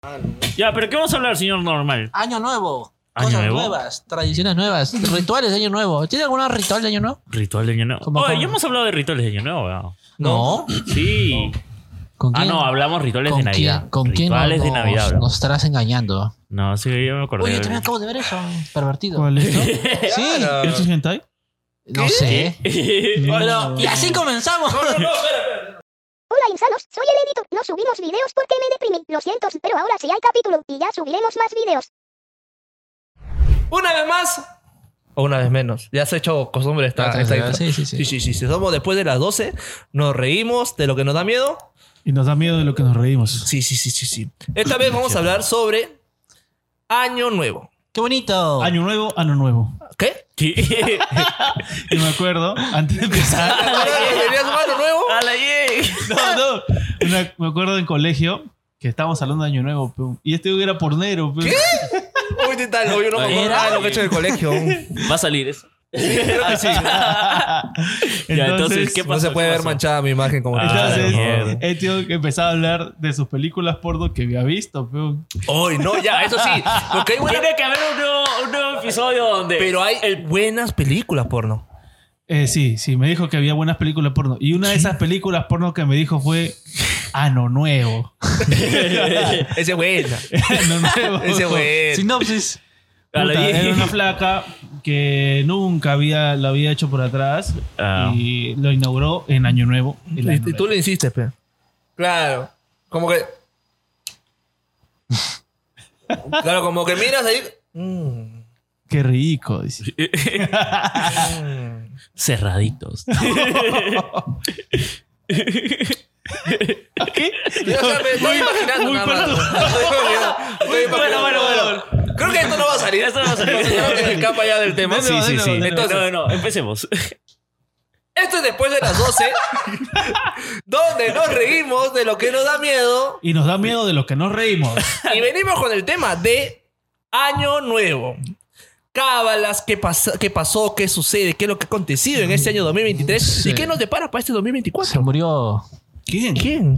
Ya, pero ¿qué vamos a hablar, señor normal? Año nuevo. ¿Año Cosas nuevo? nuevas, tradiciones nuevas, rituales de año nuevo. ¿Tiene algún ritual de año nuevo? Ritual de año nuevo. ¿Cómo, Oye, cómo? ya hemos hablado de rituales de año nuevo, weón. No. Sí. ¿Con quién? No, hablamos rituales de ¿Con Navidad. quién? ¿Con quién Rituales de Navidad, bro. nos estarás engañando? No, sí, yo me acordé. Oye, yo también acabo de ver eso, pervertido. ¿Cuál es esto? Sí, ¿Esto es hentai? no sé. No. Pero, y así comenzamos. Hola insanos, soy el editor. No subimos videos porque me deprimí. Lo siento, pero ahora sí hay capítulo y ya subiremos más videos. Una vez más o una vez menos. Ya se ha hecho costumbre esta intro. Sí. Sí. Somos después de las 12. Nos reímos de lo que nos da miedo. Y nos da miedo de lo que nos reímos. Sí. Esta vez vamos a hablar sobre Año Nuevo. ¡Qué bonito! Año nuevo, año nuevo. ¿Qué? ¿Qué? Y me acuerdo, antes de empezar... ¿Tenías un Año Nuevo? ¡A la yey! No. Me acuerdo en colegio que estábamos hablando de año nuevo. Pe. Y este era pornero. Pe. ¿Qué? Uy, ¿qué tal? Yo no me acuerdo nada de lo que he hecho en el colegio. Va a salir eso. Sí. Ya, entonces, ¿qué No pasó? se puede ¿Qué ver pasó? manchada mi imagen como Entonces, mierda. el tío que empezaba a hablar de sus películas porno que había visto. Pe. Uy, no, ya, eso sí. Porque hay buenas... Tiene que haber un nuevo episodio donde... Pero hay buenas películas porno. Sí, me dijo que había buenas películas porno. Y una de esas películas porno que me dijo fue Ano Nuevo. Ese es buena. Ano Nuevo. Ese es buena. Sinopsis. A la Puta, yey. era una flaca que nunca lo había hecho por atrás y lo inauguró en Año Nuevo. el año Y tú nuevo. le insistes, pe. Claro. Como que... Claro, como que miras ahí... Qué rico. Dice. Cerraditos. ¿Qué? Yo, o sea, me estoy imaginando nada más. Estoy imaginando. Bueno. Creo que esto no va a salir. Esto no va a salir. Creo que se escapa ya del tema. Sí. Entonces, No, empecemos. esto es después de las 12, donde nos reímos de lo que nos da miedo Y nos da miedo de lo que nos reímos. y venimos con el tema de Año Nuevo. Cábalas, qué pasó, qué sucede, qué es lo que ha acontecido en este año 2023 Sí. y qué nos depara para este Se 2024. murió ¿Quién?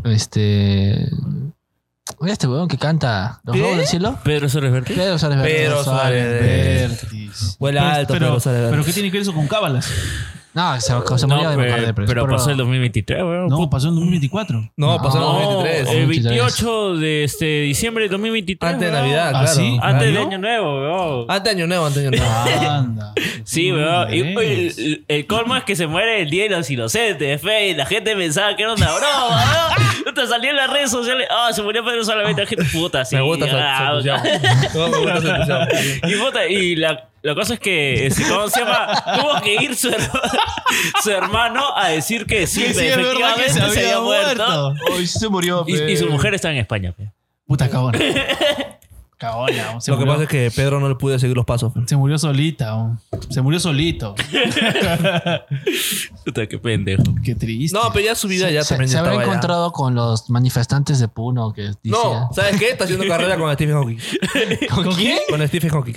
Oye, este weón que canta Los ¿Qué? Lobos del Cielo. Pedro Suárez Verde. Pedro Suárez Verde. Pedro Suárez Vértiz. Vuela alto, pero, Pedro Suárez Verde. pero ¿qué tiene que ver eso con cábalas? No, se murió de Macardé. pero pasó el 2023, weón. No, pasó en 2023. No, pasó en No, 2023. El 2023. 28 de diciembre de 2023. Antes de weón. Navidad, ¿Ah, claro. sí? Antes de ¿No? Año Nuevo, weón. Antes de Año Nuevo, antes de Año Nuevo. Anda. Sí, weón. Y el colmo es que se muere el Día de los Inocentes, fe. Y la gente pensaba que era una broma, weón. Te salió en las redes sociales. Se murió Pedro solamente. La gente, puta, sí. Me gusta su entusiasmo. No, me gusta su entusiasmo. Y puta, la cosa es que, ¿cómo se llama? Tuvo que ir su hermano a decir que sí, Que sí, es verdad que efectivamente se había muerto. Hoy se murió. Y su mujer está en España, pe. Puta cagona. Cagona. Lo que pasa es que Pedro no le pude seguir los pasos. Se murió solita. Se murió solito. Puta, qué pendejo. Qué triste. No, pero ya su vida ya también se ya habrá estaba ya. encontrado con los manifestantes de Puno que decían. No, ¿sabes qué? Está haciendo carrera con Stephen Hawking. ¿Con quién? Con Stephen Hawking.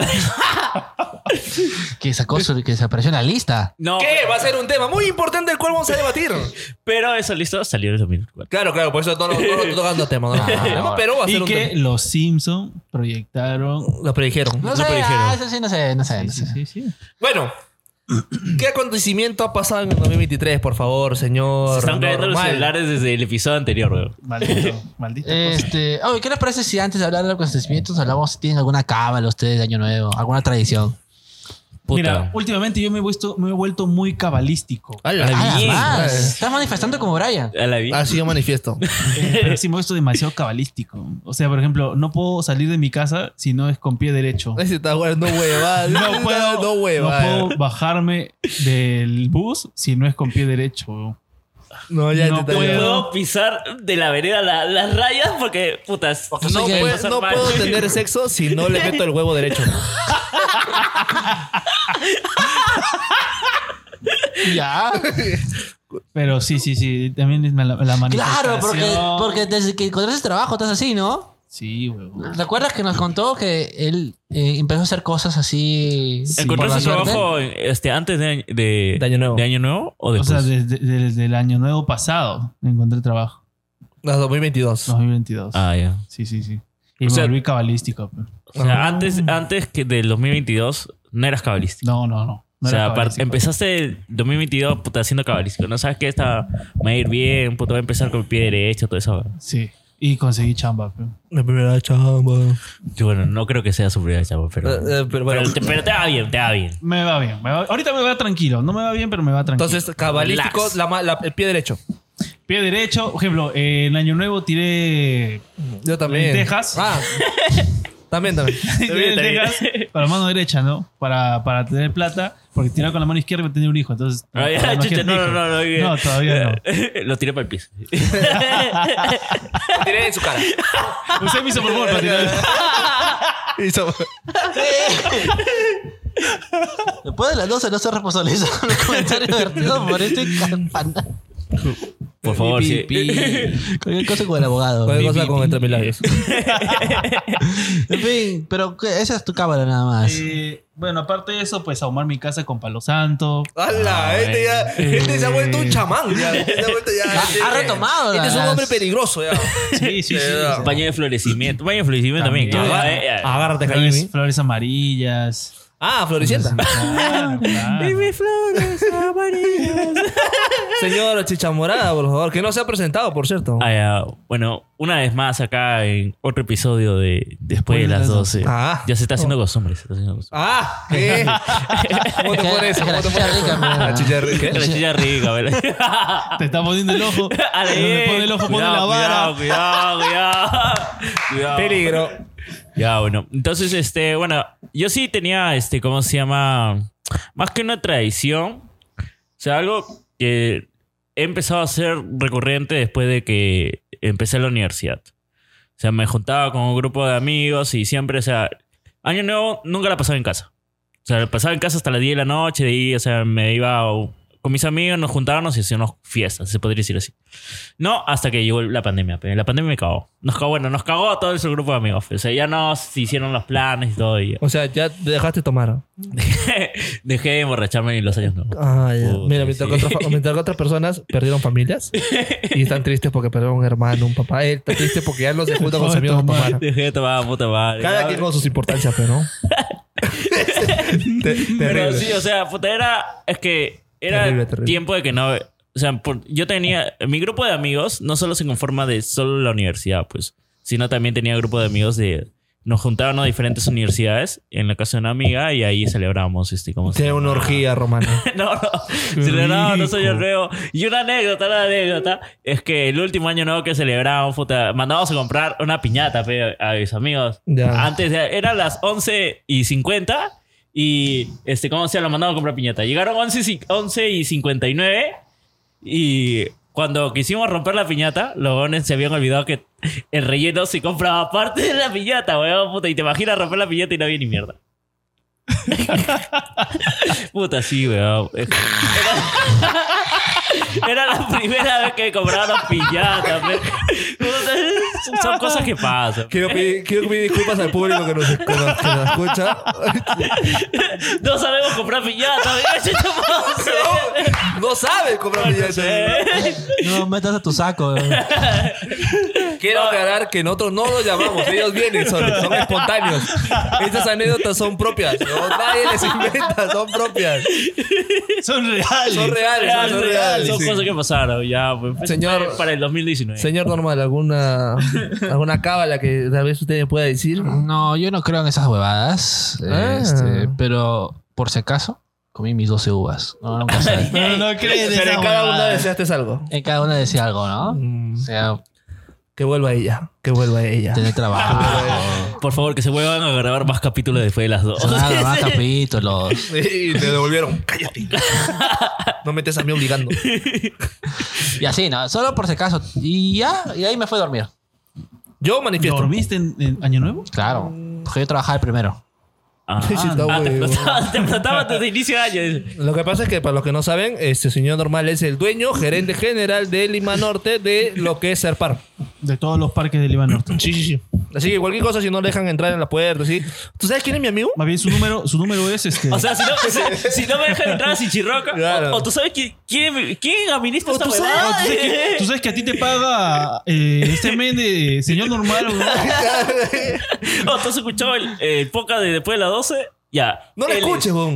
Que se apareció en la lista. No, ¿Qué? Va a ser un tema muy importante del cual vamos a debatir. pero eso listo salió en el 2004. Claro, por eso no estoy tocando tema. No, pero va a ser Y un que tema. los Simpsons proyectaron. Lo predijeron. No sé, eso sí, no sé. Sí. Bueno, ¿qué acontecimiento ha pasado en el 2023, por favor, señor? Se están cayendo los normal? celulares desde el episodio anterior, weón. Maldito cosa. Oye, ¿qué les parece si antes de hablar de los acontecimientos hablamos si tienen alguna cábala ustedes de Año Nuevo? ¿Alguna tradición? Puta. Mira, últimamente yo me he vuelto muy cabalístico. ¡Hala! Ah, bien. Además, estás manifestando como Brian. A la vida. Así yo manifiesto. Pero sí me he vuelto demasiado cabalístico. O sea, por ejemplo, no puedo salir de mi casa si no es con pie derecho. Ese está bueno, no hueva. No puedo bajarme del bus si no es con pie derecho. No, ya No te No puedo. puedo pisar de la vereda las rayas porque, putas, No, sé que- no puedo tener sexo si no le meto el huevo derecho. Ya. Pero sí. También es la manifestación. Claro, porque desde que encontraste trabajo estás así, ¿no? Sí, huevón. ¿Recuerdas que nos contó que él empezó a hacer cosas así? ¿encontró por la su suerte? trabajo antes de Año Nuevo. ¿De Año Nuevo o O después? sea, desde el año nuevo pasado encontré trabajo. No, 2022. 2022. Ya. Sí. Y me volví cabalístico. O sea, antes que del 2022 no eras cabalístico. No. O sea, empezaste el 2022 puta, haciendo cabalístico. ¿No sabes qué? Esta me va a ir bien, puta, voy a empezar con el pie derecho, todo eso. Sí. Y conseguí chamba. La primera chamba. Y bueno, no creo que sea su primera chamba, pero Bueno. pero te va bien, te va bien. Me va bien. Ahorita me va tranquilo. No me va bien, pero me va tranquilo. Entonces, cabalístico, el pie derecho. Pie derecho. Por ejemplo, en Año Nuevo tiré Yo también. lentejas. También. Tiré lentejas para la mano derecha, ¿no? Para tener plata. Porque tirar con la mano izquierda y tener un hijo. Entonces, No, todavía no. Lo tiré para el piso. Lo tiré en su cara. Usé mi superpoder para tirar. Después de las 12 no se responsabiliza con los comentarios divertidos por este campana. Por favor, sí. Cualquier cosa con el abogado. Cualquier cosa con Entre Milagros. En fin, pero esa es tu cámara nada más. Bueno, aparte de eso, pues ahumar mi casa con palo santo. ¡Hala! Este se ha vuelto un chamán. Ha retomado. Este es un hombre peligroso ya. Sí. Baño de florecimiento. Baño de florecimiento también. Agárrate, Flores amarillas. Floricienta. Claro. Mis flores amarillas. Señor Chichamorada, por favor, que no se ha presentado, por cierto. Bueno, una vez más acá en otro episodio de Después de las 12. Ya se está haciendo costumbre. ¿Qué? ¿Cómo te pones eso? La chicha rica. La chicha rica. La chicha rica, ¿verdad? Te está poniendo el ojo. Donde pone el ojo, pone la vara. Cuidado. Peligro. Ya, bueno. Entonces, bueno, yo sí tenía, ¿cómo se llama? Más que una tradición. O sea, algo que he empezado a hacer recurrente después de que empecé la universidad. O sea, me juntaba con un grupo de amigos y siempre, o sea, Año Nuevo nunca la pasaba en casa. O sea, la pasaba en casa hasta las 10 de la noche, de ahí, o sea, me iba con mis amigos, nos juntábamos y hacíamos fiestas, se podría decir así. No, hasta que llegó la pandemia. Pero la pandemia me cagó. Nos cagó a todo ese grupo de amigos. O sea, ya nos hicieron los planes y todo. O sea, ya dejaste tomar. Dejé de emborracharme en los años nuevos. Ya. Mira, mientras que otras personas perdieron familias y están tristes porque perdieron un hermano, un papá. Él está triste porque ya no se junta con sus amigos a tomar. Dejé de tomar, puta madre. Cada quien con sus importancias, pero ¿no? Pero sí, o sea, puta, es que era terrible. tiempo de que no... O sea, yo tenía... Mi grupo de amigos no solo se conforma de solo la universidad, pues. Sino también tenía grupo de amigos de... Nos juntaban a diferentes universidades en la casa de una amiga y ahí celebrábamos ¿cómo se Tiene llama? una orgía romana. No. Celebrábamos, no soy el reo. Y una anécdota es que el último año nuevo que celebrábamos, puta, mandábamos a comprar una piñata a mis amigos. Ya. Antes eran las 11:50 y ¿cómo se llama? Lo mandaban a comprar piñata. Llegaron 11:59 y cuando quisimos romper la piñata, los gones se habían olvidado que el relleno se compraba aparte de la piñata, weón, puta. Y te imaginas romper la piñata y no había ni mierda. Puta, sí, weón. Era la primera vez que compraron piñatas. Son cosas que pasan. Quiero pedir disculpas al público que nos escucha. No sabemos comprar piñatas. No sabes comprar piñatas. No metas a tu saco. Quiero aclarar que nosotros no los llamamos. Ellos vienen, son espontáneos. Estas anécdotas son propias. No, nadie les inventa, son propias. Son reales. Son reales. Son Sí. cosas que pasaron. Ya, pues, Señor, para el 2019. Señor Normal, ¿alguna cábala que tal vez usted me pueda decir? No, yo no creo en esas huevadas. Pero por si acaso, comí mis 12 uvas. No, nunca sabes. No crees de Pero esa en cada una huevada. deseaste algo. En cada una decía algo, ¿no? O sea, Que vuelva ella. tener trabajo. Por favor, que se vuelvan a grabar más capítulos después de las 2. Más capítulos. Sí, te devolvieron. Cállate. No me estés a mí obligando. Y así, ¿no? Solo por si acaso. Y ya, y ahí me fui a dormir. Yo manifiesto. ¿Dormiste en Año Nuevo? Claro. Porque yo trabajaba el primero. Sí, está huevo. te explotaba desde inicio de año. Lo que pasa es que, para los que no saben, este señor Normal es el dueño, gerente general de Lima Norte de lo que es Serpar. De todos los parques de Lima Norte. Sí. Así que cualquier cosa, si no le dejan entrar en la puerta, ¿sí? ¿Tú sabes quién es mi amigo? Más bien, su número es O sea, si no me dejan entrar a Sinchirroca, Claro. o tú sabes quién administra esta tú sabes- huevada. Tú sabes que a ti te paga este men de señor normal. ¿No? O tú has escuchado el podcast de después de las 12. Ya. No le él escuches, bon.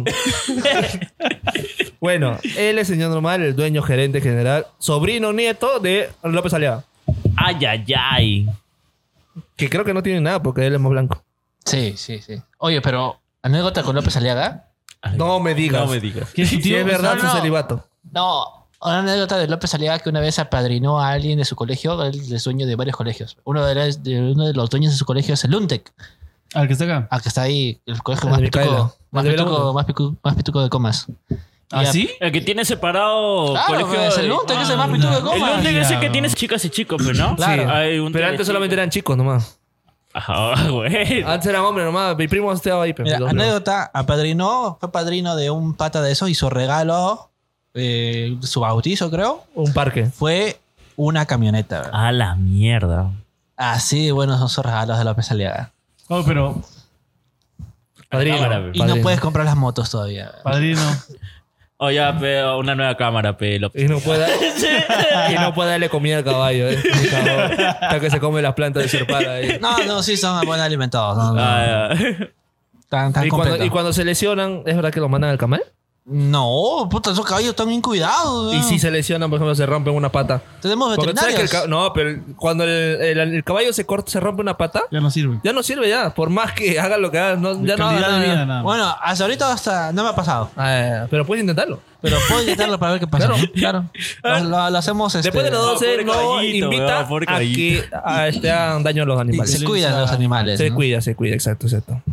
Bueno, él es señor Normal, el dueño, gerente general, sobrino, nieto de López Aliaga. Ay. Que creo que no tiene nada porque él es más blanco. Sí. Oye, pero anécdota con López Aliaga. No me digas. No me digas. ¿Qué es tu Si tío? es verdad No. su celibato. No, una anécdota de López Aliaga que una vez apadrinó a alguien de su colegio. Él es dueño de varios colegios. Uno de los dueños de su colegio es el UNTEC. Al que está acá. Que está ahí, el colegio El más de Micaela. pituco, El de Belaunde. más pituco de Comas. ¿Ah, Ya. sí? El que tiene separado Claro, colegio. pues, el UNTEC es el más pituco de El Comas. UNTEC es el que Ya. tiene chicas y chicos, pero no. Claro. Sí. Hay un Pero antes solamente eran chicos nomás. Ajá, güey. Antes eran hombres nomás. Mi primo estaba ahí. Pero Mira, los- anécdota, fue padrino de un pata de esos y su regalo, su bautizo creo, Un parque. fue una camioneta. ¿verdad? A la mierda. Así de buenos son sus regalos de López Aliaga. Oh, pero, Padrino. Cámara, Y no Padrino. puedes comprar las motos todavía. padrino. O ya, una nueva cámara, López. Y no puede, y no puede darle comida al caballo. Hasta que se come las plantas de Serpar ahí. No, sí son buen alimentados. No, Ah, ya. Tan Y completos. cuando se lesionan, ¿es verdad que los mandan al camal? No, puta, esos caballos están bien cuidados. Y ¿no? si se lesionan, por ejemplo, se rompen una pata. Tenemos Porque tú sabes que veterinarios. no, pero cuando el caballo se rompe una pata, Ya no sirve. ya no sirve ya. Por más que haga lo que haga, ya no haga Calidad de vida, nada. nada más. Bueno, hasta ahorita no me ha pasado. Pero puedes intentarlo. Pero puedo intentarlo para ver qué pasa. Claro. Lo hacemos. Después de los 12, pobre no caballito, invita weón, pobre a que hagan daño a los animales. Se cuidan los animales. Se ¿no? cuida, exacto.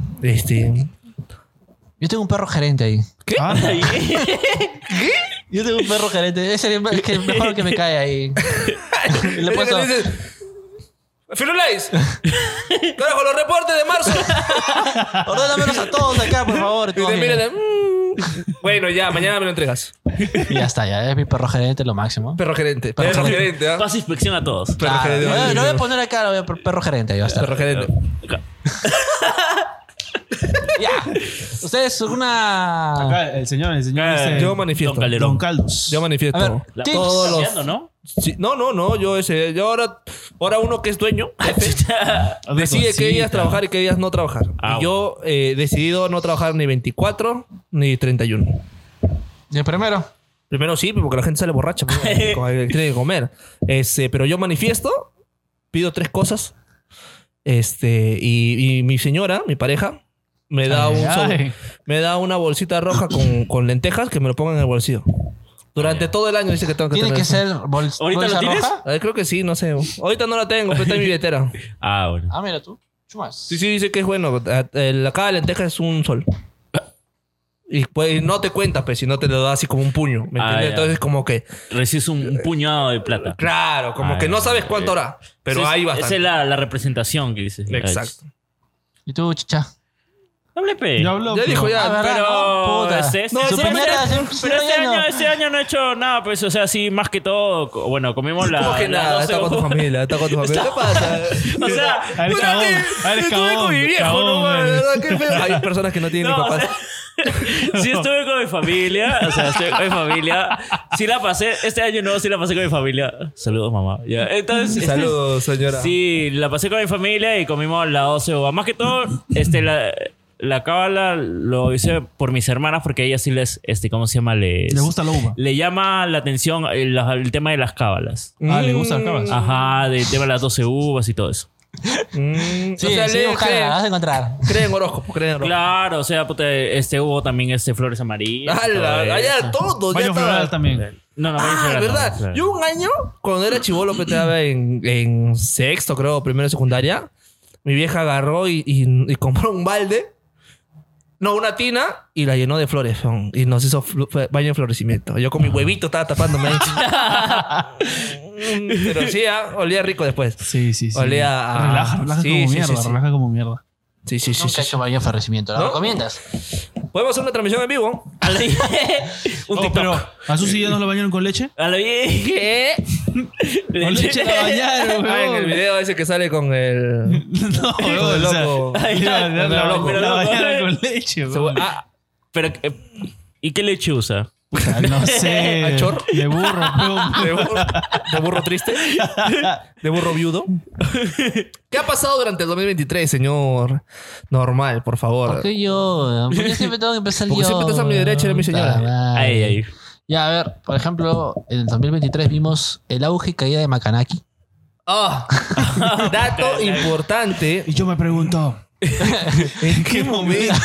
Yo tengo un perro gerente ahí. ¿Qué? Ah, Yo tengo un perro gerente. Ese es que mejor que me cae ahí. Y le he puesto- Firulais, carajo, los reportes de marzo. Ordénamelos a todos acá, por favor. Y Todo te bien. miran, Bueno, ya, mañana me lo entregas. Y ya está, ya es mi perro gerente, lo máximo. Perro gerente. Perro Perro gerente. gerente, ¿ah? Pasa inspección a todos. Perro Claro, gerente. no voy a poner acá, lo voy a poner perro gerente. Ahí va a estar. Perro gerente. Ya. ¿Ustedes alguna. acá, el señor dice, Yo manifiesto. Don Calderón. Don Caldos. Yo manifiesto. A ver, La- tips. Todos los- Cambiando, ¿no? Sí, no, yo ahora uno que es dueño Otra decide qué días cosita. trabajar y qué días no trabajar. Ah, y yo he decidido no trabajar ni 24 ni 31. ¿Y el primero? Primero sí, porque la gente sale borracha, pues, tiene que comer. Pero yo manifiesto, pido 3 cosas. Y mi señora, mi pareja, me da me da una bolsita roja con lentejas que me lo pongan en el bolsillo. Durante todo el año dice que tengo que ¿Tiene tener que eso. ser ¿Ahorita lo bolsa tienes? roja? Creo que sí, no sé. Ahorita no la tengo, pero está en mi billetera. Ah, bueno. Ah, mira tú. Chumas. Sí, dice que es bueno. Cada lenteja es un sol. Y pues no te cuenta, pues, si no te lo da así como un puño. ¿Me Ah, entiendes? ya. Entonces, como que, Recibes un puñado de plata. claro, como Ah, que no ya. sabes cuánto hará. Pero Esa es- ahí bastante. Esa es la representación que dices. Exacto. ¿Y tú, chicha? Hable, pe. Ya habló. Ya pero- dijo ya. Ah, ¿verdad? Pero No, puta. este No, este- su pero piñata este- siempre pero está lleno. este año no he hecho nada, pues, o sea, sí, más que todo, bueno, comimos la. ¿Cómo que la nada? 12 Está con tu uvas. familia, está con tu familia. ¿Qué pasa? O sea, Ah, eres Puta, cagón. que- Ah, eres estuve con mi cagón, viejo, cagón, ¿no? man. ¿Verdad? Qué feo. Hay personas que no tienen no, ni o papás. sea, sí estuve con mi familia, o sea, estuve con mi familia. Sí la pasé, este año no, sí la pasé con mi familia. Saludos, mamá. Ya, entonces, Saludos, señora. Sí, la pasé con mi familia y comimos la 12 uvas. Más que todo, la cábala lo hice por mis hermanas porque a ellas sí ¿cómo se llama? Le gusta la uva. Le llama la atención el tema de las cábalas. Ah, le gusta la cabas. Ajá, del tema de las 12 uvas y todo eso. Sí, O sea, sí, buscala, la vas a encontrar. creen en horóscopo, creen en horóscopo. Claro, o sea, puta, hubo también flores amarillas. todo ¡Hala! Allá eso. todo. Ya Baño floral está. también. No, baño floral no, ¿verdad? claro. Yo un año, cuando era chibolo, que estaba en sexto, creo, primero de secundaria, mi vieja agarró y compró un balde. No, una tina y la llenó de flores. Y nos hizo baño de florecimiento. Yo con mi huevito estaba tapándome ahí. Pero sí, olía rico después. Sí. Olía a- Relaja sí, como sí, mierda, sí. relaja como mierda. Sí. Nunca he hecho mayor ofrecimiento. ¿La ¿No? recomiendas? Podemos hacer una transmisión en vivo. A la bien. Un Oh, TikTok. pero ¿a Susi ya no lo bañaron con leche? A la bien. ¿Qué? Con leche la bañaron, Ah, en el weón. video ese que sale con el... No, con el weón, o sea, loco. Ay, la loco, pero la loco. bañaron con leche, weón. Pero, ¿y qué leche usa? Puta, no sé. ¿Achor? De burro, weón. ¿De burro triste? ¿De burro viudo? ¿Qué ha pasado durante el 2023, señor Normal, por favor? ¿Por qué yo? ¿Por qué siempre tengo que empezar Porque yo? siempre estás a mi derecha, eres mi señora. Puta madre. Ay. Ya, a ver, por ejemplo, en el 2023 vimos el auge y caída de Macanaki. Ah, dato importante. Y yo me pregunto, ¿en qué momento?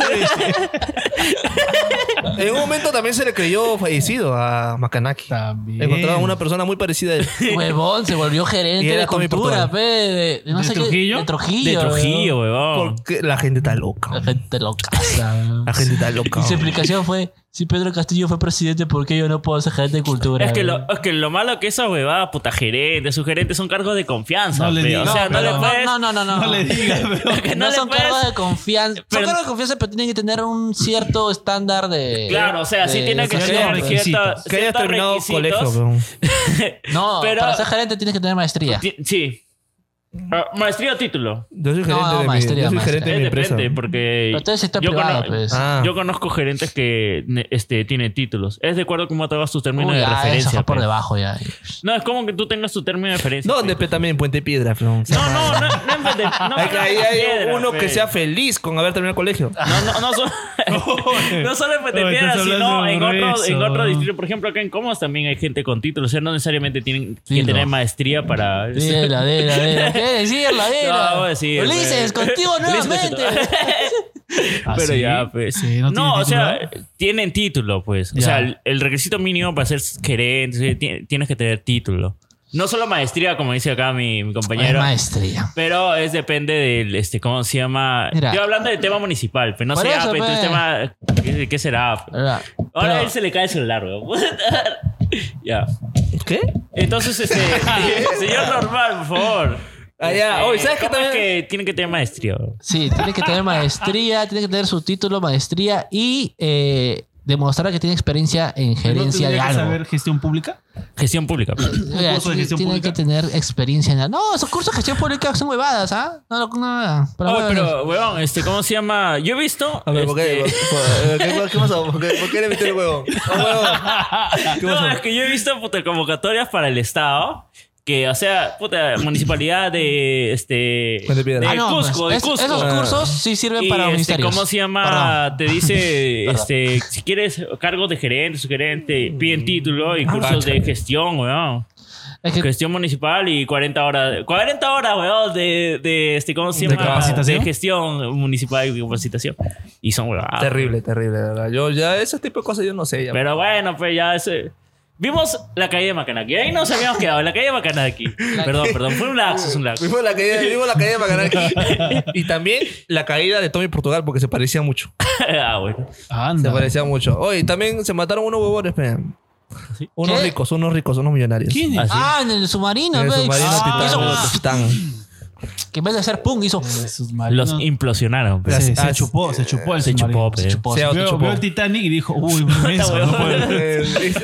En un momento también se le creyó fallecido a Macanaki. También. Encontraron una persona muy parecida a él. Huevón, se volvió Y gerente era de Tommy cultura, Portugal. pe. De no ¿De sé qué- Trujillo? De Trujillo. De Trujillo, weón. weón. Porque la gente está loca. La gente loca. weón. La gente está loca. Y su explicación fue: si Pedro Castillo fue presidente, ¿por qué yo no puedo ser gerente de cultura? Es que, weón? lo malo que esa huevada, puta gerente, sus gerentes son cargos de confianza. No le pe. digas, O sea, no pero- le puedes. No. No le digas, pero... que No, no le son puedes- cargos de confianza. Pero- son cargos de confianza, pero tienen que tener un cierto estándar de. Claro, o sea, sí de tiene que educación, tener pues. requisitos. Que hayas ciertos terminado requisitos. colegio, weón. No, Pero- para ser gerente tienes que tener maestría. Sí. Maestría o título. Yo soy gerente, No, de, maestría, yo soy gerente de mi Es empresa. depende, porque Pero todo es sector yo privado, cono- pues. Ah. yo conozco gerentes que tienen títulos. Es de acuerdo a cómo te hagas tus términos Uy, de ya, eso referencia. fue por pe. debajo ya. No, es como que tú tengas tu término de referencia. No, pe. donde también en Puente Piedra, weón. No, no en vez de- no, Ahí no, hay piedra, uno pe. que sea feliz con haber terminado el colegio. No solo, no solo en Puente Oye, Piedra, estás sino hablando en grueso. otro distrito. Por ejemplo, acá en Comas también hay gente con títulos. O sea, no necesariamente tienen que Dilo. tener maestría para... Dila. ¿Qué decirla? No, voy a decir, Ulises, pe. contigo Ulises, nuevamente. ¿Ah, Pero sí? ya, pues. Sí, no tiene o sea, título. tienen título, pues. O Ya. sea, el requisito mínimo para ser gerente, tienes que tener título. No solo maestría, como dice acá mi Es compañero. maestría. Pero depende del, ¿cómo se llama? Mira. Yo hablando del tema municipal, pero no Por sé, eso, pero el pe. tema, ¿qué será? ¿Verdad? Ahora a Pero- él se le cae el celular, weón. Ya. ¿Qué? Entonces, señor Normal, por favor. Ah, ya. Oye, ¿sabes qué ¿cómo es también? que tiene que tener maestría, weón? Sí, tiene que tener maestría, tiene que tener su título, maestría y demostrar que tiene experiencia en ¿No gerencia de tendría que algo. saber gestión pública? Gestión pública. pe. Oiga, curso de gestión tiene pública? que tener experiencia en algo. No, esos cursos de gestión pública son huevadas, ¿ah? No, para Oh, huevas. pero, weón, ¿cómo se llama? Yo he visto. A ver, ¿por qué? ¿Qué pasó? ¿Por qué le metí el huevo? ¿Qué No, pasó? es que yo he visto puta, convocatorias para el Estado. Que, o sea, puta, municipalidad de Puente Piedra. de Ah, no, Cusco, pues, de Cusco. esos cursos sí sirven Y, para ministerios. ¿cómo se llama? Perdón. Te dice, Perdón. si quieres cargos de gerente, sugerente, piden título y cursos cacha. de gestión, weón. Es que Gestión municipal y 40 horas. 40 horas, weón, ¿cómo se ¿De llama? capacitación? De gestión municipal y capacitación. Y son, weón. Terrible, de verdad. Yo ya ese tipo de cosas yo no sé. Ya. Pero bueno, pues ya ese... Vimos la caída de Macanaki. Ahí nos habíamos quedado, en la caída de Macanaki. Perdón. Fue un lapsus, Vimos la caída de Macanaki. Y también la caída de Tommy Portugal porque se parecía mucho. Ah, bueno. Se Anda. parecía mucho. Oye, también se mataron unos huevones, pe. ¿Sí? Unos ¿Qué? ricos, unos millonarios. ¿Quién es? Ah, en el submarino, En el pe. submarino Hizo- Titán. que en vez de hacer pum, hizo. Sus marinos. Los implosionaron. pues. Se chupó el Se submarino. chupó, pe. Se chupó. Se Veo, autochupó. veo el Titanic y dijo, uy, eso, no puedo.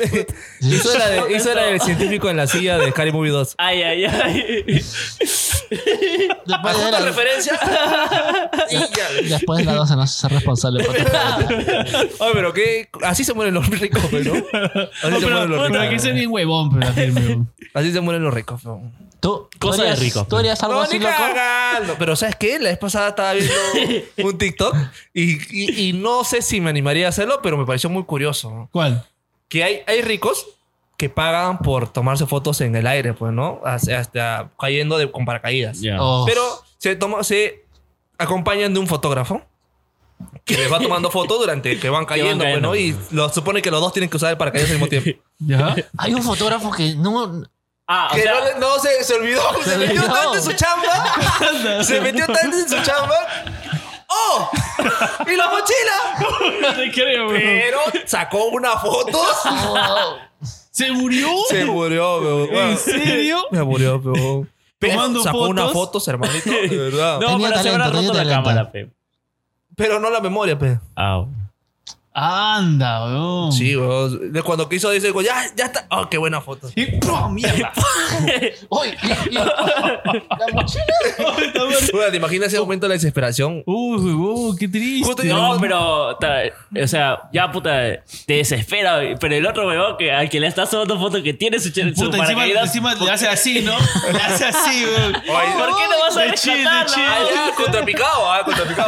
Hizo la del científico en la silla de Scary Movie 2. Ay. Después de ¿Ajusta la, referencia? Y ya. después de la 12 no se hace responsable. por- Oye, pero qué... Así se mueren los ricos, pe, ¿no? Así se mueren los Pero hay que ricos. ser bien huevón, pero la firme. Así se mueren los ricos, pe. ¿Tú Cosa de harías- rico. ¿Tú harías algo No, así, ni loco? cagando. Pero ¿sabes qué? La vez pasada estaba viendo un TikTok y no sé si me animaría a hacerlo, pero me pareció muy curioso. ¿Cuál? Que hay ricos que pagan por tomarse fotos en el aire, pues, ¿no? Hasta cayendo con paracaídas. Ya. Oh. Pero se acompañan de un fotógrafo que les va tomando fotos durante que van cayendo, pues, ¿no? Y supone que los dos tienen que usar el paracaídas al mismo tiempo. ¿Ya? Hay un fotógrafo que no. Ah, o Que sea, se olvidó, se metió olvidó. tanto en su chamba. Se metió tanto en su chamba. ¡Oh! ¡Y la mochila! No te creo, bro. Pero sacó una foto. Oh, ¿Se murió? Se murió, bro. ¿En serio? Me murió, bro. Tomando sacó fotos. unas fotos, hermanito, de verdad. No, Tenía pero se habrá talento, roto la tenía talento. cámara, pe. Pero no la memoria, pe. Ah, Anda, weón. Sí, weón. De cuando quiso dice, ya está. Oh, qué buena foto. Y ¡pum! ¡Mierda! ¡Uy! ¡La mochila! Bueno, ¿te imaginas ese momento de la desesperación? Uy, qué triste. Justo no, pero, o sea, ya puta, te desespera. Pero el otro weón al que le estás tomando fotos que tiene su Puta, paracaídas. encima le hace así, ¿no? Le hace así, weón. ¿Por qué no vas a De chill, de rescatarlo? chill. Ah, ya, contrapicado, contrapicado.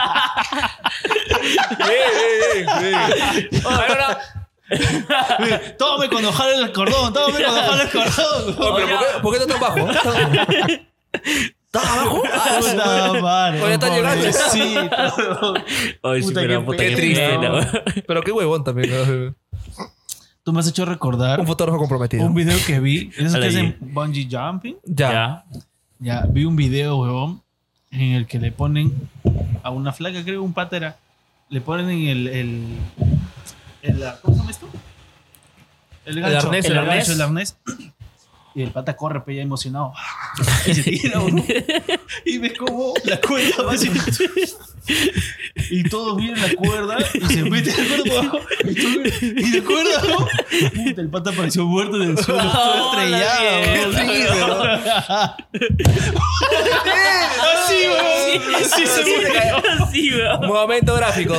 Bien. Ahora, Tómame cuando jale el cordón, oh, pero ¿por qué no tan bajo? ¿Estás abajo? Puta madre. Oye, está llegando. Sí. Ay, sí, Puta, pero qué puta, Qué qué triste. pena, ¿no? weón. Pero qué huevón también. ¿No? Tú me has hecho recordar Un fotógrafo comprometido. un video que vi. ¿Esos que Dale, hacen bungee jumping? Ya. Ya, vi un video, huevón, en el que le ponen a una flaca, creo, un pata le ponen en ¿cómo se llama esto? El gancho. arnés, El el arnés. arnés. El arnés. Y el pata corre, pe, ya emocionado. Y se tira, huevón. Y ves cómo la cuerda va así. Y todos miran la cuerda y se mete la cuerda por abajo. Y la cuerda, ¿no? Puta, el pata apareció muerto en el suelo. Todo estrellado, huevón. Así, weón. Así se murió. Sí, weón. Momento gráfico.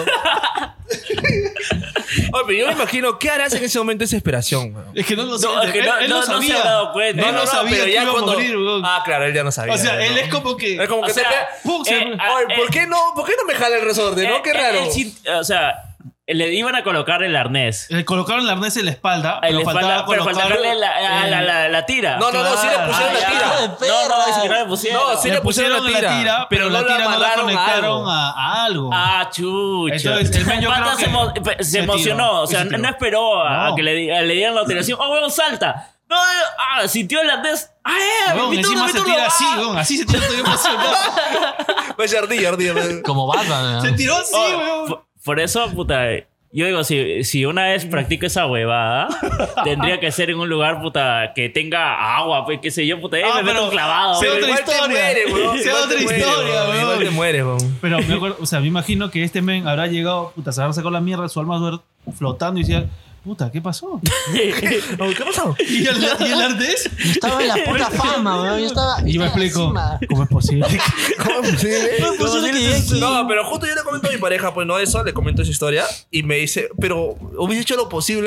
Oye, pero yo me imagino, ¿qué harás en ese momento de desesperación, weón? Es que no lo No, sabía. es que Él no no se ha sabía. dado cuenta. Él no sabía pero que ya iba a cuando... morir, weón. Ah, claro, él ya no sabía. O sea, ¿no? él es como que... Es como que O sea, ¡pum! Se- Oye, ¿por qué no me jala el resorte, no? Qué raro. O sea, le iban a colocar el arnés. Le colocaron el arnés en la espalda, En la pero espalda, faltaba pero colocar... faltarle la tira. No, sí le pusieron la ya. tira. No, dice que no le pusieron. No, sí le pusieron la tira, pero la tira no la amarraron a conectaron algo. a algo. Ah, chucha. Entonces, el men yo pata creo que se se emocionó. tiró, O sea, se tiró. no esperó a No. que le dieran la autorización. ¡Oh, weón, salta! No, sintió el arnés. Weón, mi turno, encima mi se turno. tira así, weón. Así se tira todo emocionado. Pues ardilla. Como Batman. Se ¿no? tiró así, Oh, weón. por eso, puta, yo digo, si una vez practico esa huevada, tendría que ser en un lugar, puta, que tenga agua, pues, qué sé yo, puta, me meto un clavado. sea pues. otra igual te historia. mueres, weón. Sea Igual otra te mueres, historia, weón. Igual weón. te mueres, weón. Pero me acuerdo, o sea, me imagino que este men habrá llegado, puta, se habrá sacado la mierda, su alma flotando y decía, puta, ¿qué pasó? ¿Qué pasó? ¿Y el arnés? Yo estaba en la puta fama, weón. Yo estaba. Y me estaba explico, encima. ¿cómo es posible? ¿Cómo es posible? posible que llegue aquí? No, pero justo yo le comento a mi pareja, pues no eso, le comento esa historia y me dice, pero hubiese hecho lo posible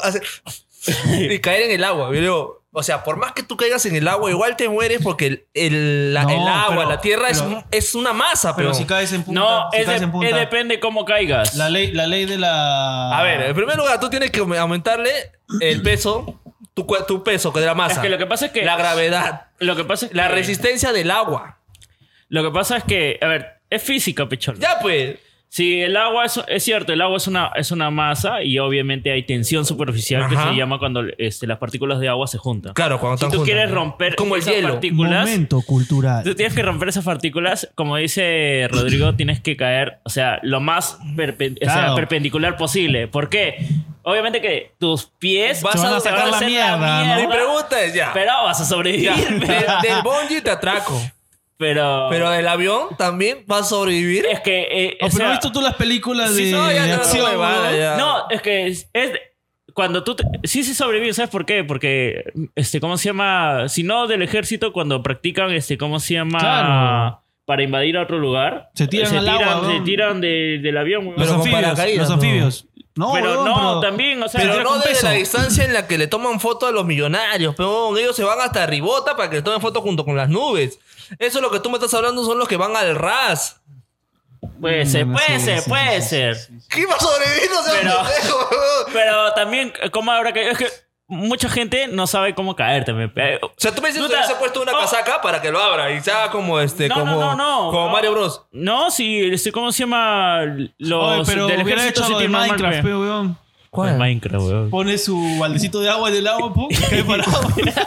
y caer en el agua. Yo le digo, o sea, por más que tú caigas en el agua, igual te mueres porque el No, agua, pero- la tierra pero- es una masa, Pero pero... si caes en punta, No, si caes en punta, depende cómo caigas. la ley de la... A ver, en primer lugar, tú tienes que aumentarle el peso, tu peso, que de la masa. Es que lo que pasa es que... La gravedad, Lo que pasa es la que- resistencia del agua. Lo que pasa es que, a ver, es física, pechón. Ya, pues. Si el agua es cierto, el agua es una masa y obviamente hay tensión superficial que Ajá. se llama cuando las partículas de agua se juntan. Claro, cuando Si están tú juntas. quieres romper Como el esas hielo. partículas, Momento cultural. tú tienes que romper esas partículas, como dice Rodrigo, tienes que caer, o sea, lo más Claro. perpendicular posible. ¿Por qué? Obviamente que tus pies Vas Se van a te sacar la hacer mierda, ¿no? Mi pregunta es ya. pero vas a sobrevivir. Del bungee te atraco. pero Pero del avión también vas a sobrevivir. es que... ¿Pero sea, has visto tú las películas Sí, de, no, ya de no, acción? no me vale, weón? ya. No, es que cuando tú... sí sobrevives, ¿sabes por qué? Porque, ¿cómo se llama? Si no, del ejército, cuando practican, ¿cómo se llama? Claro. Para invadir a otro lugar. Se tiran al agua, Se weón. tiran del avión, weón. Los Pero con anfibios. paracaídas, Los ¿no? anfibios. No, pero weón, no, pero- también, o sea... Pero tira no con desde peso. la distancia en la que le toman fotos a los millonarios, pero ellos se van hasta ribota para que le tomen fotos junto con las nubes. Eso es lo que tú me estás hablando, son los que van al ras. Puede ser, Mm, puede sí, ser, sí, puede sí, ser. ¿Qué va a sobrevivir? No seas Pero- pendejo, weón. Pero también, ¿cómo habrá que...? Es que mucha gente no sabe cómo caer también. O sea, tú me dices que Puta, se ha puesto una oh. casaca para que lo abra y sea como No. como Mario Bros. No, sí, ¿cómo se llama? Los Oye, pero del hubiera ejército hecho se lo de tiran normal, Minecraft, pe. pe, weón. El Minecraft, weón. Pone su baldecito de agua en el agua, pum, y cae parado.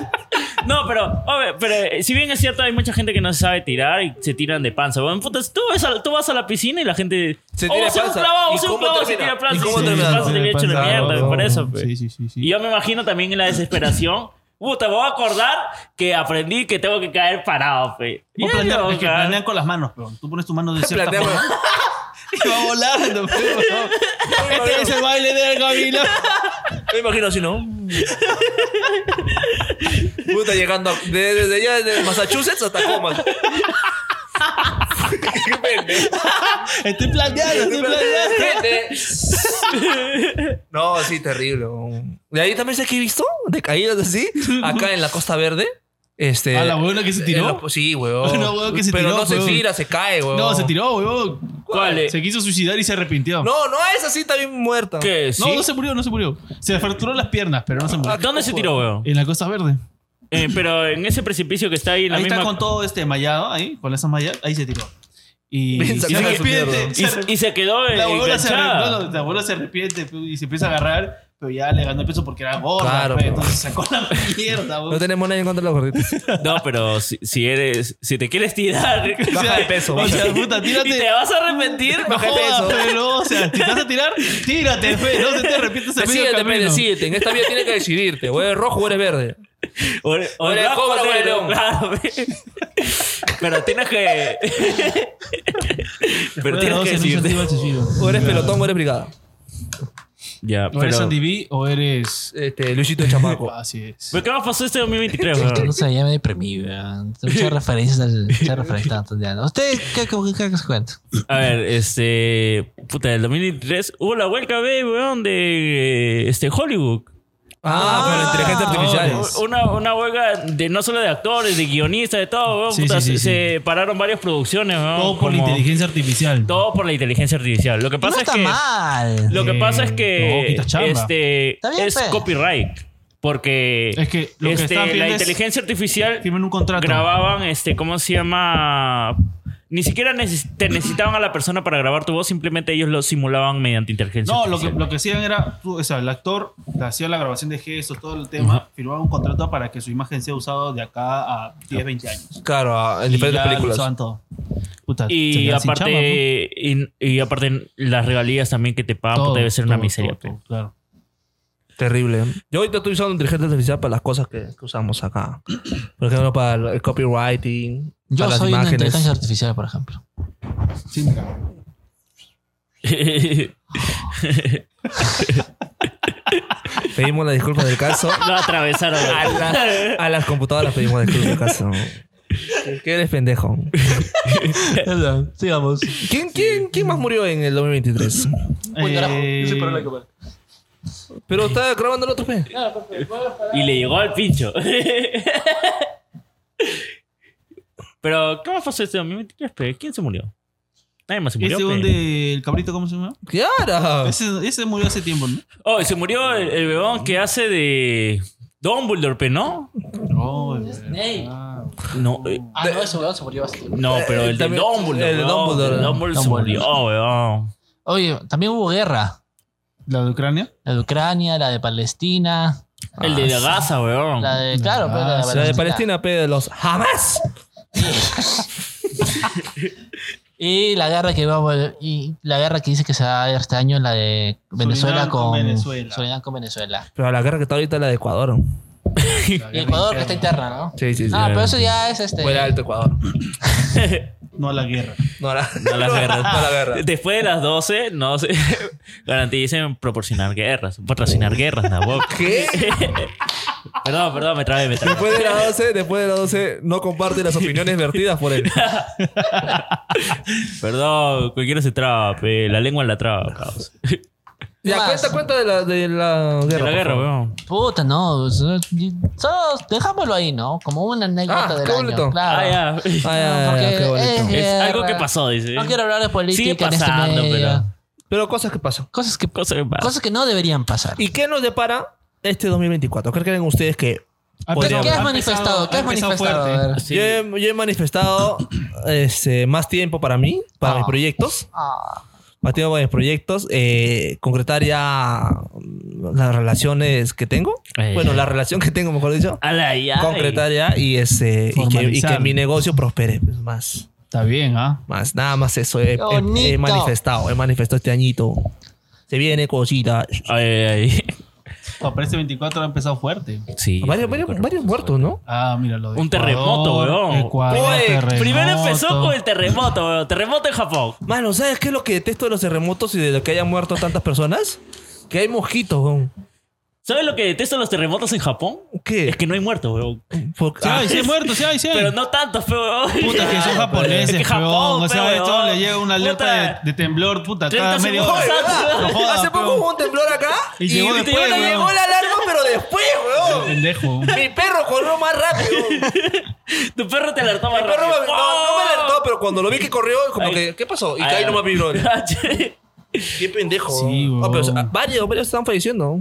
No, pero, obvio, pero si bien es cierto, hay mucha gente que no sabe tirar y se tiran de panza. Weón, puta, tú vas a la piscina y la gente... Se tira de hace un panza. clavado, ¿Y hace un cómo clavado, se termina? tira de panza. ¿Y cómo se termina? tira de panza, te le echa la mierda, por eso. pe. Sí. Y yo me imagino también en la desesperación Puta, me voy a acordar que aprendí que tengo que caer parado, fe. Vos Ya planeas, no, es que caer. planean con las manos, pero tú pones tu mano de cierta Planea, forma y va volando, pero. Este es el baile de Gavilán. Me imagino así, ¿no? Puta, llegando desde allá de Massachusetts hasta Comas. Qué pendejo. Estoy planeando. No, sí, terrible. De ahí también sé que he visto de caídas así, acá en la Costa Verde. ¿A la huevona que se tiró? Sí, weón. Una huevona que se Pero tiró, no se weón. tira, se cae, weón. No, se tiró, weón. ¿Cuál es? Se quiso suicidar y se arrepintió. No, es así, está bien muerta. ¿Qué? ¿Sí? No, no se murió. Se fracturó las piernas, pero no se murió. ¿Dónde se tiró, weón? En la Costa Verde. Pero en ese precipicio que está ahí en la Ahí misma... está con todo mallado, ahí, con esas mallas, ahí se tiró. Y Bien se sacado de su arrepiente. Y se quedó La abuela enganchada. se arrepiente y se empieza a agarrar, pero ya le ganó el peso porque era gorda. Claro, pues, pero- entonces sacó la mierda, No weón. tenemos nada en contra de los gorditos. No, pero si te quieres tirar... Baja de peso, O baja sea, de puta, tírate. ¿Y te vas a arrepentir? No baja de jodas, peso. pero, o sea, si te vas a tirar, tírate, fe, no se te arrepientes en medio Decídete, camino. decídete. En esta vida tienes que decidirte. O eres rojo o eres verde. O eres rojo cobra o eres negro, león. claro. Pero tienes que... Pero tienes que decirte. O eres pelotón o eres brigada. Ya, O eres pero... Andy B o eres. Luisito de Chamaco. Así es. ¿Pero qué más pasó este 2023, Es que weón? no sé, ya me deprimí, weón. Muchas referencias tanto de años. ¿Usted qué se cuenta? A ver, puta, del 2023 hubo la huelga, weón, de Hollywood. Por inteligencia artificial. Una huelga de no solo de actores, de guionistas, de todo, weón. Sí, Puta, sí, sí, se pararon varias producciones, weón. Todo por la como- inteligencia artificial. Todo por la inteligencia artificial. Lo que No pasa está es que... mal. Lo que pasa es No, que quita chamba. Está bien, es pues. copyright. Porque Es que lo que están la pidiendo es- inteligencia artificial Firmen un contrato. grababan, ¿cómo se llama? Ni siquiera te necesitaban a la persona para grabar tu voz, simplemente ellos lo simulaban mediante inteligencia No, artificial. lo que hacían era, o sea, el actor hacía la grabación de gestos, todo el tema, firmaba un contrato para que su imagen sea usada de acá a 10, 20 años. Claro, en Y diferentes ya lo películas. usaban todo. Puta, se Y quedan sin aparte, chamba, y aparte las regalías también que te pagan, Todo, puta, debe ser una todo, miseria. todo, todo, claro. Terrible. Yo ahorita estoy usando inteligencia artificial para las cosas que usamos acá. Por ejemplo, para el copywriting. Yo para las soy una imágenes. inteligencia artificial, por ejemplo. Sí, me cago. Pedimos las disculpas del caso. Lo atravesaron. A las computadoras pedimos disculpas del caso. ¿Qué eres pendejo? Sigamos. ¿Quién más murió en el 2023? Pero está grabando el otro pe. Y le llegó al pincho. Pero, ¿qué más pasó este 2023, pe? ¿Quién se murió? Nadie más se murió, Ese pe. donde el cabrito, ¿cómo se llama? ¡Claro! Ese murió hace tiempo, ¿no? Oh, y se murió el bebón que hace de Dumbledore, pe, ¿no? No, Snake. No, No, ese weón se murió bastante. no, pero el de también- Dumbledore. el de weón. Dumbledore. El de Dumbledore se Dumbledore. murió, weón. Oye, también hubo guerra. ¿La de Ucrania? La de Ucrania, la de Palestina. El de Gaza, weón. La de, claro, pues, la de La de Palestina, pe, de los Hamas. Y la guerra que dice que se va a dar este año, la de Venezuela Surinam con Venezuela. Surinam con Venezuela. Pero la guerra que está ahorita es la de Ecuador. Y Ecuador que está interna, ¿no? Sí, sí, sí. Ah, pero eso ya es Fue alto Ecuador. No a la guerra. No la, No las guerras. No la guerra. Después de las 12, no se garanticen patrocinar guerras, ¿no? ¿Qué? Perdón, me trabé. Después de las 12, no comparte las opiniones vertidas por él. Perdón, cualquiera se traba, pe. La lengua la traba, caos. Ya, más? cuenta de la guerra. De la por guerra, favor. weón. Puta, no. Solo dejámoslo ahí, ¿no? Como una anécdota Ah, del qué año. bonito. Claro. Ah, ya. Porque qué bonito. es Es algo guerra. que pasó, dice. No quiero hablar de política Sigue en este pasando, medio. Pero cosas que pasan. Cosas que Cosa que pasa. no deberían pasar. ¿Y qué nos depara este 2024? ¿Qué creen ustedes que podría ¿Qué has haber? manifestado? ¿Qué has manifestado? A ver. Sí. Yo he manifestado más tiempo para mí, para mis proyectos. Ah, Más tiempo para mis proyectos. Concretar ya las relaciones que tengo. Bueno, la relación que tengo, mejor dicho. Ala, ya. Concretar ya y que Formalizar. mi negocio prospere. Pues, más. Está bien, ¿ah? Nada más eso he Bonito. manifestado. He manifestado este añito. Se viene cosita. Ay. No, pero este 24 ha empezado fuerte. Sí. Varios muertos, ¿no? Ah, mira lo de Un terremoto, weón. Ecuador, Oye, terremoto. Primero empezó con el terremoto, weón. Terremoto en Japón. Mano, ¿sabes qué es lo que detesto de los terremotos y de lo que hayan muerto tantas personas? Que hay mosquitos, weón. ¿Sabes lo que detesto de los terremotos en Japón? ¿Qué? Es que no hay muertos, weón. Sí hay, sí hay muertos, sí hay. Pero no tantos, weón. Puta, que son japoneses, Es que peón. Japón, O sea, weón. esto le llega una alerta Puta. de temblor, puta, 30 cada media segundos hora. antes, No jodas, Hace poco peón. hubo un temblor acá Y llegó y después, llegó weón. la alarma, pero después, weón. Pendejo. Mi perro corrió más rápido. Tu perro te alertó más Mi perro rápido. no me alertó, pero cuando lo vi que corrió, como Ay. que, ¿qué pasó? Y Ay, caí nomás vibró. ay. Qué pendejo. Sí, weón. Pero, varios están falleciendo.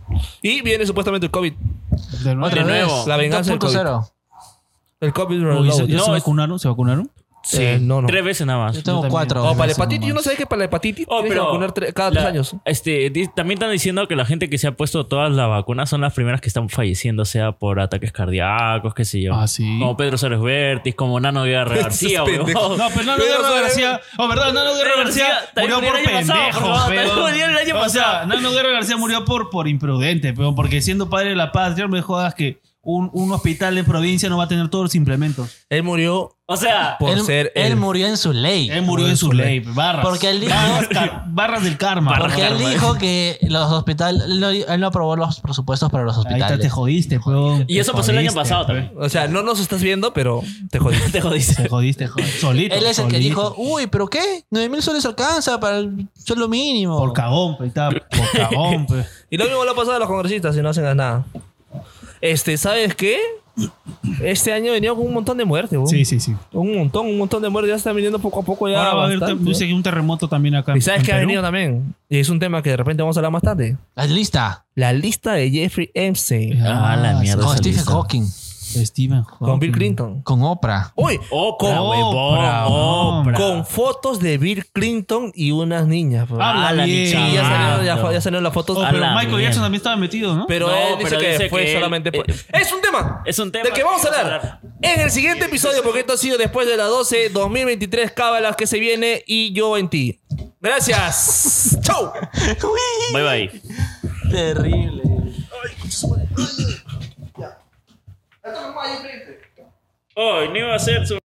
Y viene supuestamente el COVID. De nuevo. Otra De vez. nuevo. La venganza del 2.0. El COVID Uy, reload. ¿ya No, se es- vacunaron? ¿Se vacunaron? Sí, no. 3 veces nada más. Yo tengo también. 4. Oh, para la veces hepatitis, nomás. ¿no sabes que para la hepatitis Oh, tienes que pero vacunar cada 3 años? También están diciendo que la gente que se ha puesto todas las vacunas son las primeras que están falleciendo, sea por ataques cardíacos, qué sé yo. Ah, sí. Como Pedro Suárez Vértiz, como Nano Guerra García, Esos pendejos. weón. No, pero Nano Pero Guerra sabe- García. Oh, ¿verdad? Nano Guerra García también murió por murió el año pasado, pendejo, por favor, peón. también murió el año O sea, pasado. Nano Guerra García murió por imprudente, peón, porque siendo padre de la patria, no me jodas que un hospital en provincia no va a tener todos los implementos. Él murió O sea, por Él, ser él murió en su ley. Él murió en su ley, barras. Porque él dijo- Barras del karma. Porque él dijo que los hospitales. Él no aprobó los presupuestos para los Ahí está, te hospitales. jodiste, peón. y eso Te pasó el año jodiste, pasado peón. también. O sea, no nos estás viendo, pero te jodiste. Te jodiste. Te jodiste, solito. Él es el que solito. dijo: Uy, ¿pero qué? 9.000 soles alcanza para el sueldo mínimo. Por cagón, pe, está, por cagón, pe. Y lo mismo le ha pasado a los congresistas y no hacen nada. ¿Sabes qué? Este año venía con un montón de muertes, weón. Sí, sí, sí. Un montón de muertes. Ya están viniendo poco a poco ya. Ahora va a haber bastante. dice que un terremoto también acá. ¿Y sabes en qué ha Perú. venido también? Y es un tema que de repente vamos a hablar más tarde. La lista. La lista de Jeffrey Epstein Ah, la mierda. Con esa Stephen lista. Hawking. Stephen con Bill Clinton. Con Oprah. Uy, Oprah, con, huevón. Oprah. con fotos de Bill Clinton y unas niñas. bro. Habla bien. Sí, ya salieron, ya salieron las fotos. Oh, A pero la Michael mierda. Jackson también estaba metido, ¿no? Pero No, él dice pero que dice fue que él- solamente... es un tema. Es un tema Del que vamos a hablar en el siguiente episodio, porque esto ha sido después de las 12, 2023 cábalas que se viene y yo en ti. Gracias. Chau. Bye bye. Terrible. Oh, no iba a ser su.